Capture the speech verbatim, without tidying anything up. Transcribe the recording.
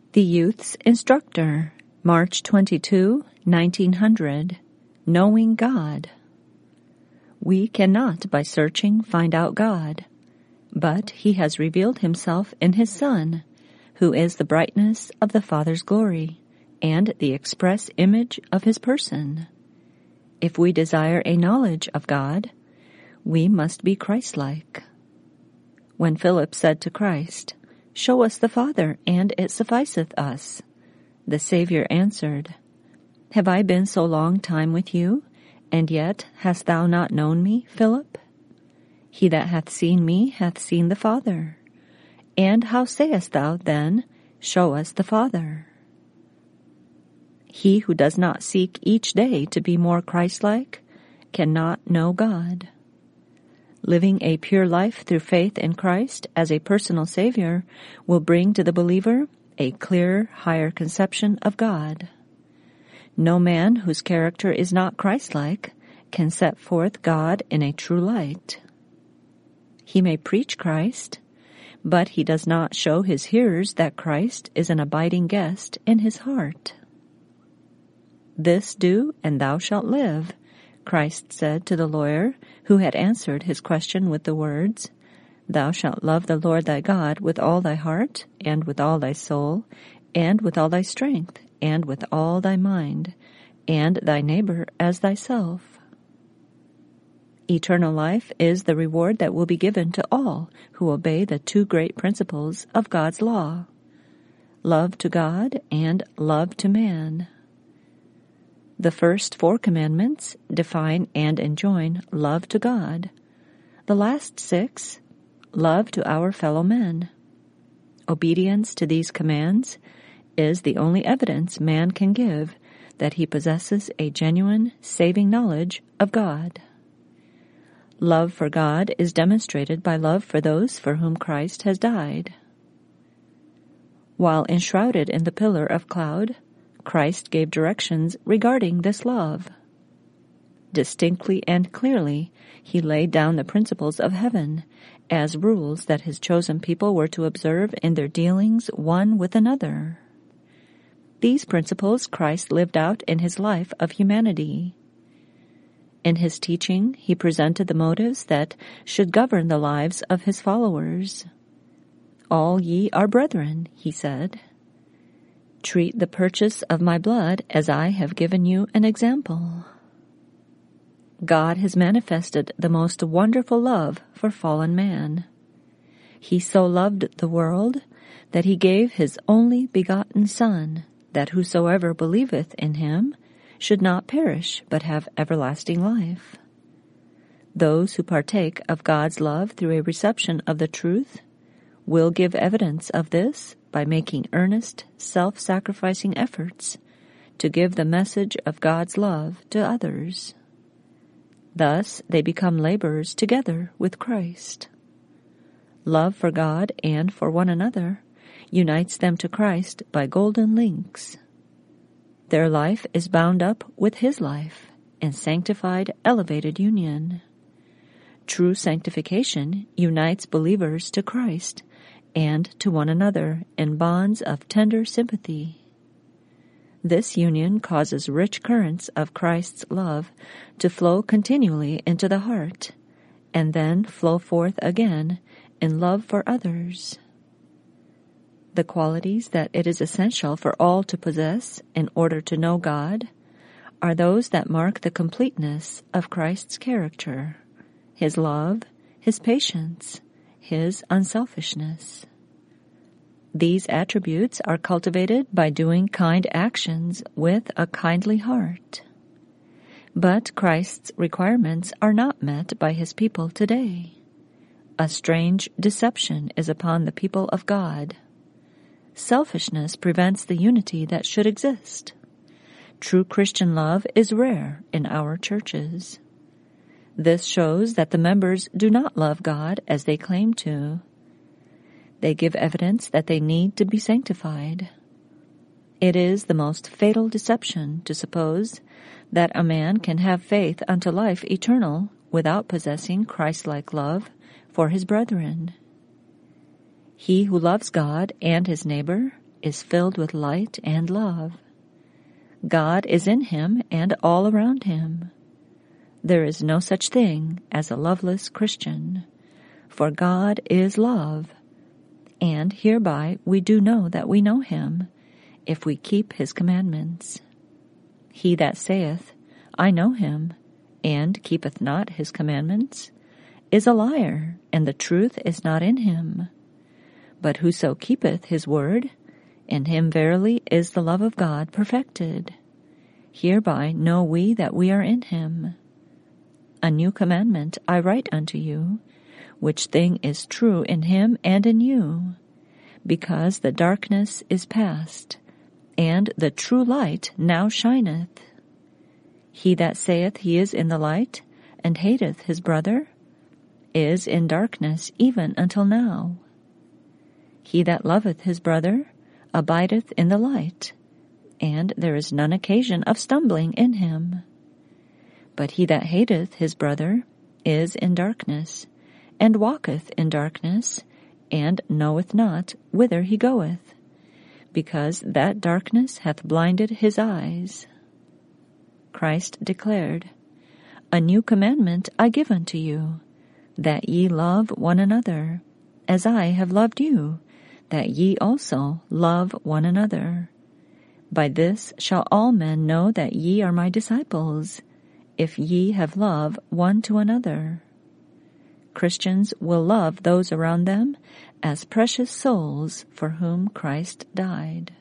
The Youth's Instructor, March twenty-second, nineteen hundred. Knowing God. We cannot by searching find out God, but He has revealed Himself in His Son, who is the brightness of the Father's glory and the express image of His person. If we desire a knowledge of God, we must be Christ-like. When Philip said to Christ, "Show us the Father, and it sufficeth us," the Savior answered, "Have I been so long time with you, and yet hast thou not known me, Philip? He that hath seen me hath seen the Father. And how sayest thou then, Show us the Father?" He who does not seek each day to be more Christ-like cannot know God. Living a pure life through faith in Christ as a personal Savior will bring to the believer a clearer, higher conception of God. No man whose character is not Christ-like can set forth God in a true light. He may preach Christ, but he does not show his hearers that Christ is an abiding guest in his heart. "This do, and thou shalt live," Christ said to the lawyer who had answered his question with the words, "Thou shalt love the Lord thy God with all thy heart, and with all thy soul, and with all thy strength, and with all thy mind, and thy neighbor as thyself." Eternal life is the reward that will be given to all who obey the two great principles of God's law: love to God and love to man. The first four commandments define and enjoin love to God. The last six, love to our fellow men. Obedience to these commands is the only evidence man can give that he possesses a genuine, saving knowledge of God. Love for God is demonstrated by love for those for whom Christ has died. While enshrouded in the pillar of cloud, Christ gave directions regarding this love. Distinctly and clearly, he laid down the principles of heaven as rules that his chosen people were to observe in their dealings one with another. These principles Christ lived out in his life of humanity. In his teaching, he presented the motives that should govern the lives of his followers. "All ye are brethren," he said. "Treat the purchase of my blood as I have given you an example." God has manifested the most wonderful love for fallen man. He so loved the world that he gave his only begotten Son, that whosoever believeth in him should not perish but have everlasting life. Those who partake of God's love through a reception of the truth will give evidence of this by making earnest, self-sacrificing efforts to give the message of God's love to others. Thus they become laborers together with Christ. Love for God and for one another unites them to Christ by golden links. Their life is bound up with his life in sanctified, elevated union. True sanctification unites believers to Christ and to one another in bonds of tender sympathy. This union causes rich currents of Christ's love to flow continually into the heart, and then flow forth again in love for others. The qualities that it is essential for all to possess in order to know God are those that mark the completeness of Christ's character: his love, his patience, his unselfishness. These attributes are cultivated by doing kind actions with a kindly heart. But Christ's requirements are not met by his people today. A strange deception is upon the people of God. Selfishness prevents the unity that should exist. True Christian love is rare in our churches. This shows that the members do not love God as they claim to. They give evidence that they need to be sanctified. It is the most fatal deception to suppose that a man can have faith unto life eternal without possessing Christ-like love for his brethren. He who loves God and his neighbor is filled with light and love. God is in him and all around him. There is no such thing as a loveless Christian, for God is love, and hereby we do know that we know him, if we keep his commandments. He that saith, I know him, and keepeth not his commandments, is a liar, and the truth is not in him. But whoso keepeth his word, in him verily is the love of God perfected. Hereby know we that we are in him. A new commandment I write unto you, which thing is true in him and in you, because the darkness is past, and the true light now shineth. He that saith he is in the light, and hateth his brother, is in darkness even until now. He that loveth his brother abideth in the light, and there is none occasion of stumbling in him. But he that hateth his brother is in darkness, and walketh in darkness, and knoweth not whither he goeth, because that darkness hath blinded his eyes. Christ declared, A new commandment I give unto you, that ye love one another, as I have loved you, that ye also love one another. By this shall all men know that ye are my disciples, if ye have love one to another. Christians will love those around them as precious souls for whom Christ died.